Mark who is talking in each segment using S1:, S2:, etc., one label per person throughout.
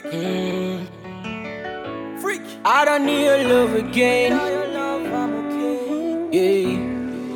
S1: Mm.
S2: Freak.
S1: I don't need your love again.
S2: Your love, I'm okay.
S1: Yeah.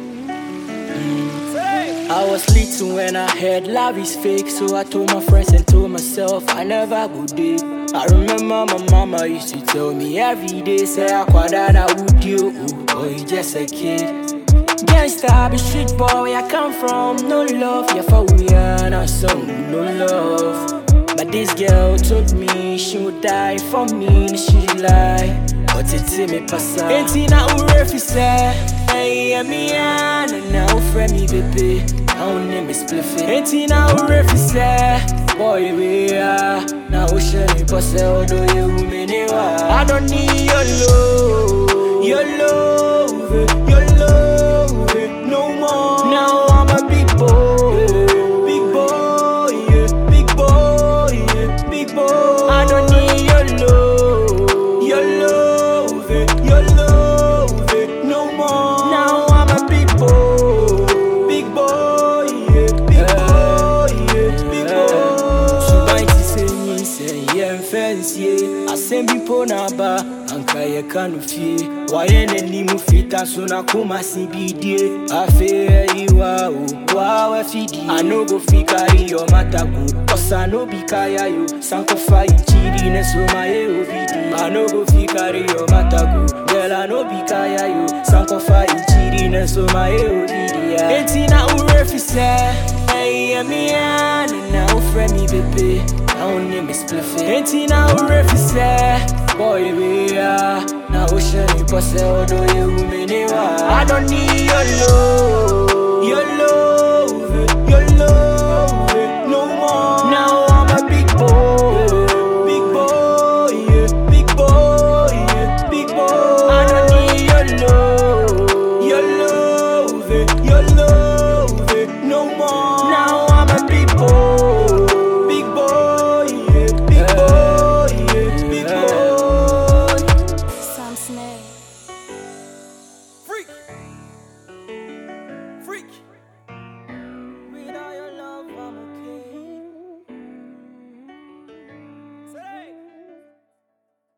S2: Say.
S1: I was little when I heard love is fake, so I told my friends and told myself I never go deep. I remember my mama used to tell me every day, say I would you, oh, you just a kid. Gangsta, I be street boy, where I come from, no love. Yeah, for we are not some, no love. But this girl told me she would die for me, and she lie. But it's me passa. Ain't na urefi say, hey, me and now friend me baby. I don't name me spliffy. Ain't na urefi say, boy we are now she me passa. Odo you me newa. I don't need your love, your love, your love, no more. Now I'm a big boy, big boy, yeah, big boy, yeah, big boy. I don't need your love, your love, your love, no more. Now I'm a big boy, yeah, big boy, yeah, big boy. So mighty say yeah, fancy. I send people na ba. Anka ye kanu fie waye nani mu fita so na kuma sibidie afe iwa o wa fidi I no go fit carry your matter go cause I no be kaya yo sanko fa inchiri ne so my obidi I no go fit carry your matter go girl I no be kaya yo sanko fa inchiri ne so my obidi enti na urefi say hey me and now friend me baby I don't need me spliffy enti na urefi say boy, we are now ocean posse odo you me newa. I don't need your love, your love, your love.